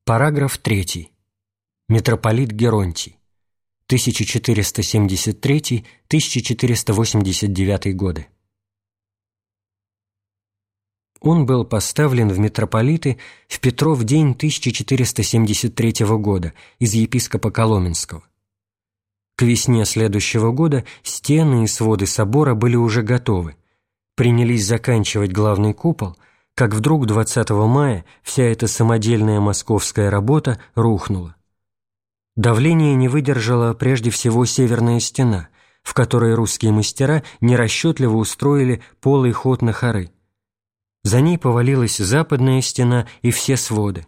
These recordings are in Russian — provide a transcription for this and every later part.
Параграф 3. Митрополит Геронтий. 1473-1489 годы. Он был поставлен в митрополиты в Петров день 1473 года из епископа Коломенского. К весне следующего года стены и своды собора были уже готовы. Принялись заканчивать главный купол, как вдруг 20 мая вся эта самодельная московская работа рухнула. Давление не выдержала прежде всего северная стена, в которой русские мастера нерасчетливо устроили полый ход на хоры. За ней повалилась западная стена и все своды.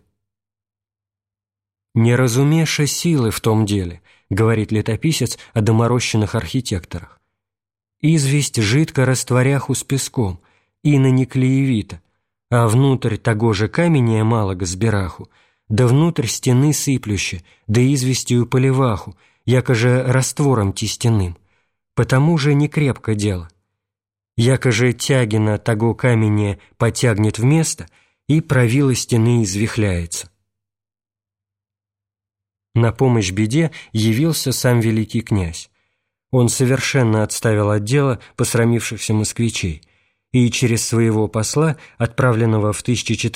«Не разумеша силы в том деле», — говорит летописец о доморощенных архитекторах. «Известь жидко растворяху с песком, и на неклеевито, а внутрь того же камения малого сбираху, да внутрь стены сыплюще, да известью поливаху, якоже раствором тестяным, потому же не крепко дело. Якоже тягина того камения потягнет в место, и правило стены извихляется». На помощь беде явился сам великий князь. Он совершенно отставил от дела посрамившихся москвичей и через своего посла, отправленного в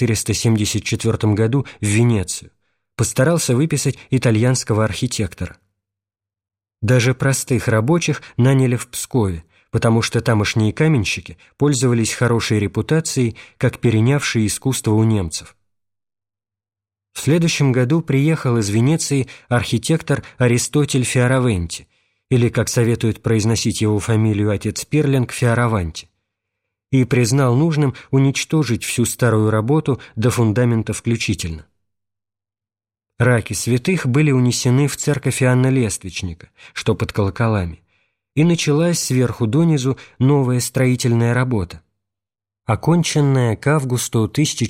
1474 году в Венецию, постарался выписать итальянского архитектора. Даже простых рабочих наняли в Пскове, потому что тамошние каменщики пользовались хорошей репутацией, как перенявшие искусство у немцев. В следующем году приехал из Венеции архитектор Аристотель Фиоравенти, или, как советует произносить его фамилию отец Пирлинг, Фиораванти, и признал нужным уничтожить всю старую работу до фундамента включительно. Раки святых были унесены в церковь Иоанна Лествичника, что под колоколами, и началась сверху донизу новая строительная работа, оконченная к августу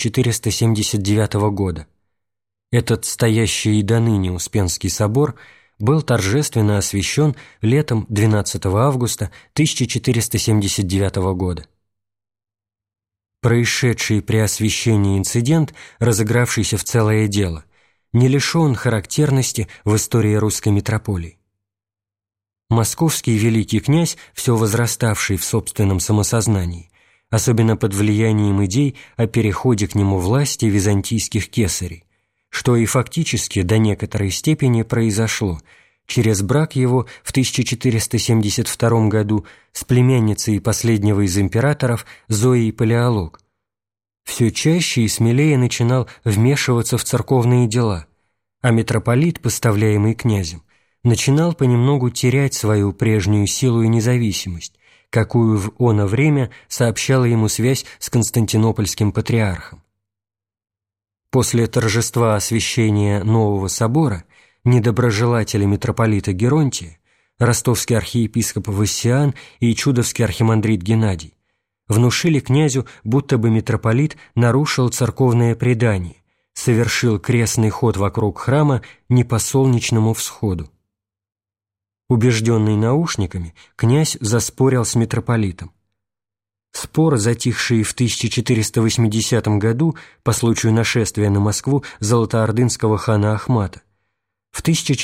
1479 года. Этот стоящий и доныне Успенский собор был торжественно освящен летом 12 августа 1479 года. Происшедший при освящении инцидент, разыгравшийся в целое дело, не лишен характерности в истории русской митрополии. Московский великий князь, все возраставший в собственном самосознании, особенно под влиянием идей о переходе к нему власти византийских кесарей, что и фактически до некоторой степени произошло через брак его в 1472 году с племянницей последнего из императоров Зоей Палеолог, все чаще и смелее начинал вмешиваться в церковные дела, а митрополит, поставляемый князем, начинал понемногу терять свою прежнюю силу и независимость, какую в оно время сообщала ему связь с константинопольским патриархом. После торжества освящения нового собора недоброжелатели митрополита Геронтия, ростовский архиепископ Вассиан и чудовский архимандрит Геннадий, внушили князю, будто бы митрополит нарушил церковное предание, совершил крестный ход вокруг храма не по солнечному всходу. Убежденный наушниками, князь заспорил с митрополитом. Спор, затихший в 1480 году по случаю нашествия на Москву золотоордынского хана Ахмата, в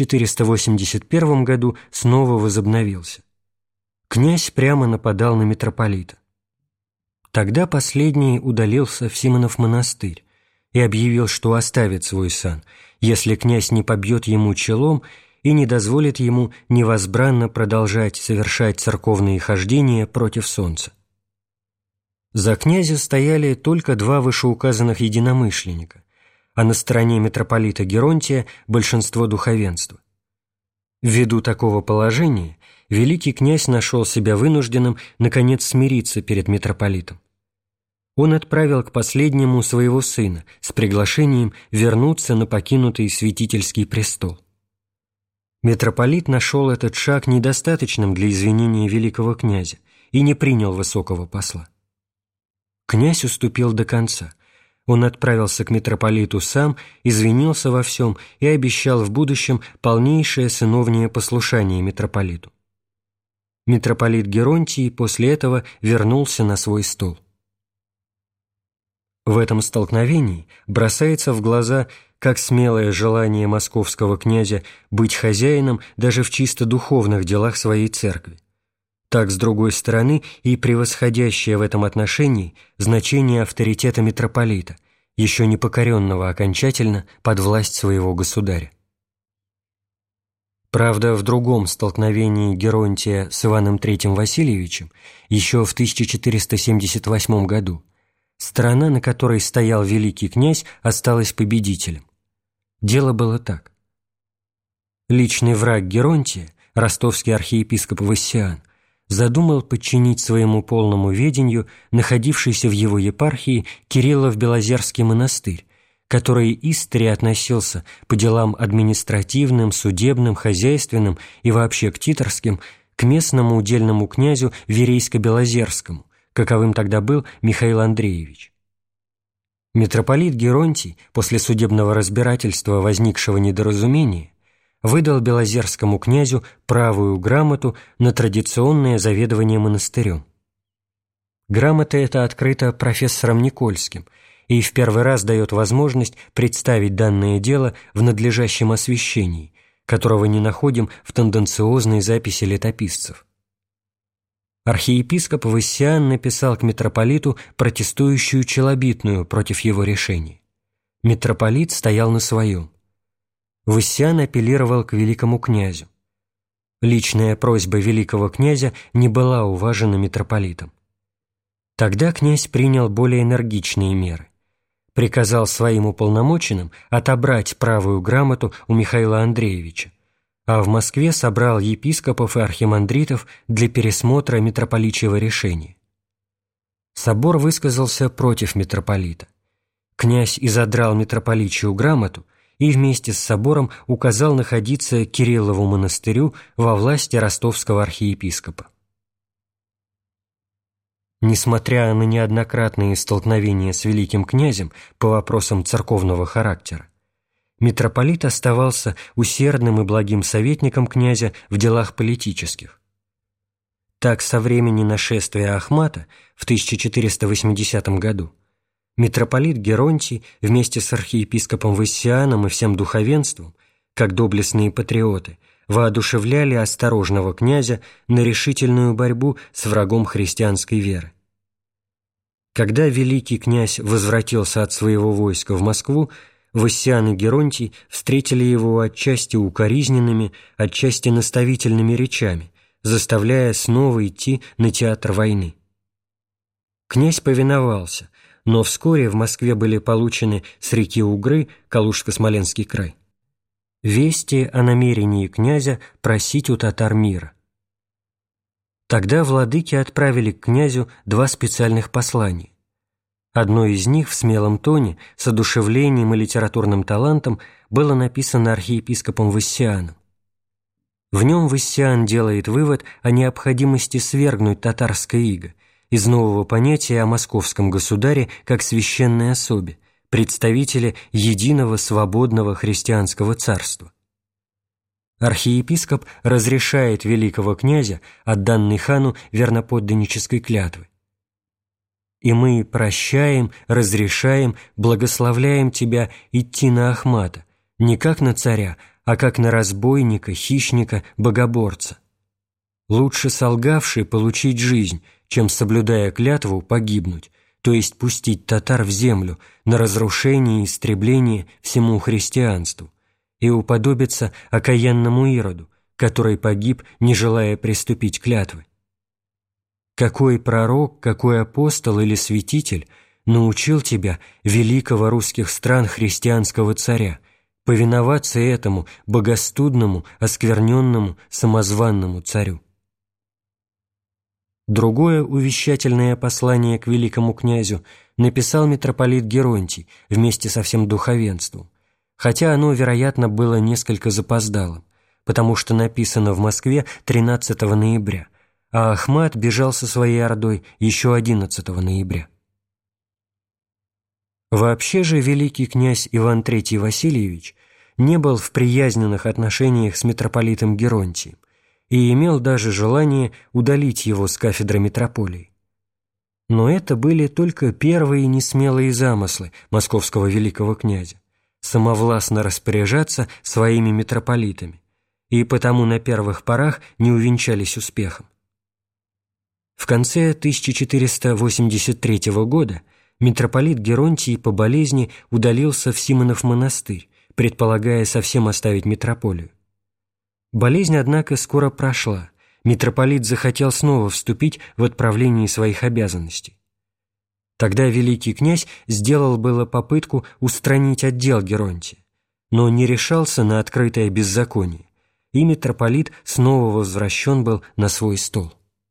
1481 году снова возобновился. Князь прямо нападал на митрополита. Тогда последний удалился в Симонов монастырь и объявил, что оставит свой сан, если князь не побьет ему челом и не дозволит ему невозбранно продолжать совершать церковные хождения против солнца. За князя стояли только два вышеуказанных единомышленника, а на стороне митрополита Геронтия большинство духовенства. Ввиду такого положения великий князь нашел себя вынужденным наконец смириться перед митрополитом. Он отправил к последнему своего сына с приглашением вернуться на покинутый святительский престол. Митрополит нашел этот шаг недостаточным для извинения великого князя и не принял высокого посла. Князь уступил до конца. Он отправился к митрополиту сам, извинился во всем и обещал в будущем полнейшее сыновнее послушание митрополиту. Митрополит Геронтий после этого вернулся на свой стол. В этом столкновении бросается в глаза как смелое желание московского князя быть хозяином даже в чисто духовных делах своей церкви, так, с другой стороны, и превосходящее в этом отношении значение авторитета митрополита, еще не покоренного окончательно под власть своего государя. Правда, в другом столкновении Геронтия с Иваном III Васильевичем еще в 1478 году сторона, на которой стоял великий князь, осталась победителем. Дело было так. Личный враг Геронтия, ростовский архиепископ Вассиан, задумал подчинить своему полному ведению находившийся в его епархии Кириллов-Белозерский монастырь, который истори относился по делам административным, судебным, хозяйственным и вообще ктиторским к местному удельному князю Верейско-Белозерскому, каковым тогда был Михаил Андреевич. Митрополит Геронтий, после судебного разбирательства возникшего недоразумения, выдал Белозерскому князю правую грамоту на традиционное заведование монастырем. Грамота эта открыта профессором Никольским и в первый раз дает возможность представить данное дело в надлежащем освещении, которого не находим в тенденциозной записи летописцев. Архиепископ Вассиан написал к митрополиту протестующую челобитную против его решения. Митрополит стоял на своем. Вассиан апеллировал к великому князю. Личная просьба великого князя не была уважена митрополитом. Тогда князь принял более энергичные меры. Приказал своим уполномоченным отобрать правую грамоту у Михаила Андреевича, а в Москве собрал епископов и архимандритов для пересмотра митрополичьего решения. Собор высказался против митрополита. Князь изодрал митрополичью грамоту и вместе с собором указал находиться Кириллову монастырю во власти ростовского архиепископа. Несмотря на неоднократные столкновения с великим князем по вопросам церковного характера, митрополит оставался усердным и благим советником князя в делах политических. Так, со времени нашествия Ахмата в 1480 году митрополит Геронтий вместе с архиепископом Вассианом и всем духовенством, как доблестные патриоты, воодушевляли осторожного князя на решительную борьбу с врагом христианской веры. Когда великий князь возвратился от своего войска в Москву, Вассиан и Геронтий встретили его отчасти укоризненными, отчасти наставительными речами, заставляя снова идти на театр войны. Князь повиновался, но вскоре в Москве были получены с реки Угры, Калужско-Смоленский край, вести о намерении князя просить у татар мира. Тогда владыки отправили к князю два специальных послания. Одно из них в смелом тоне, с одушевлением и литературным талантом было написано архиепископом Вассианом. В нем Вассиан делает вывод о необходимости свергнуть татарское иго из нового понятия о московском государе как священной особе, представителе единого свободного христианского царства. Архиепископ разрешает великого князя от данной хану верноподданнической клятвы. «И мы прощаем, разрешаем, благословляем тебя идти на Ахмата, не как на царя, а как на разбойника, хищника, богоборца. Лучше солгавший получить жизнь, чем, соблюдая клятву, погибнуть, то есть пустить татар в землю на разрушение и истребление всему христианству, и уподобиться окаянному Ироду, который погиб, не желая приступить клятвы. Какой пророк, какой апостол или святитель научил тебя, великого русских стран христианского царя, повиноваться этому богостудному, оскверненному, самозванному царю?» Другое увещательное послание к великому князю написал митрополит Геронтий вместе со всем духовенством, хотя оно, вероятно, было несколько запоздалым, потому что написано в Москве 13 ноября, а Ахмат бежал со своей ордой еще 11 ноября. Вообще же великий князь Иван III Васильевич не был в приязненных отношениях с митрополитом Геронтием и имел даже желание удалить его с кафедры митрополии. Но это были только первые несмелые замыслы московского великого князя, самовластно распоряжаться своими митрополитами, и потому на первых порах не увенчались успехом. В конце 1483 года митрополит Геронтий по болезни удалился в Симонов монастырь, предполагая совсем оставить митрополию. Болезнь, однако, скоро прошла. Митрополит захотел снова вступить в отправление своих обязанностей. Тогда великий князь сделал было попытку устранить отдел Геронтия, но не решался на открытое беззаконие, и митрополит снова возвращен был на свой стол.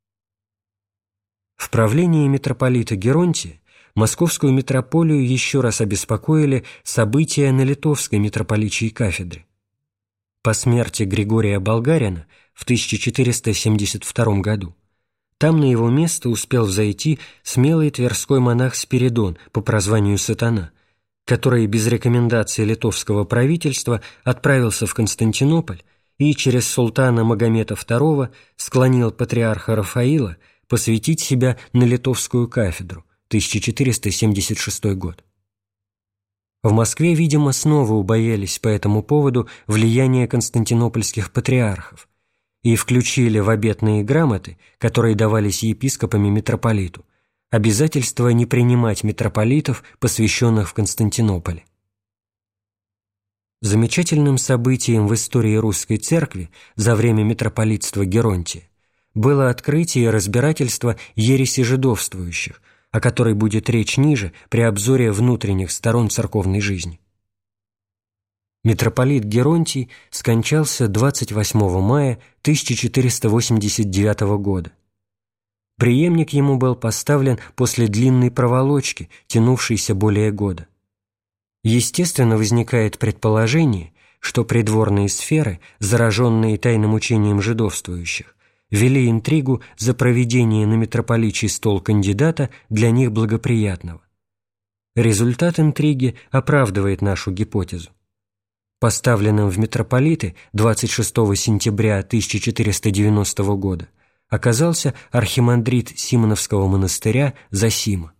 В правлении митрополита Геронтия московскую митрополию еще раз обеспокоили события на литовской митрополичьей кафедре. По смерти Григория Болгарина в 1472 году там на его место успел взойти смелый тверской монах Спиридон по прозванию Сатана, который без рекомендации литовского правительства отправился в Константинополь и через султана Магомета II склонил патриарха Рафаила посвятить себя на литовскую кафедру, 1476 год. В Москве, видимо, снова убоялись по этому поводу влияния константинопольских патриархов и включили в обетные грамоты, которые давались епископами митрополиту, обязательство не принимать митрополитов, посвященных в Константинополе. Замечательным событием в истории русской церкви за время митрополитства Геронтия было открытие и разбирательство ереси жидовствующих, о которой будет речь ниже при обзоре внутренних сторон церковной жизни. Митрополит Геронтий скончался 28 мая 1489 года. Преемник ему был поставлен после длинной проволочки, тянувшейся более года. Естественно, возникает предположение, что придворные сферы, зараженные тайным учением жидовствующих, вели интригу за проведение на митрополичий стол кандидата для них благоприятного. Результат интриги оправдывает нашу гипотезу. Поставленным в митрополиты 26 сентября 1490 года оказался архимандрит Симоновского монастыря Зосима.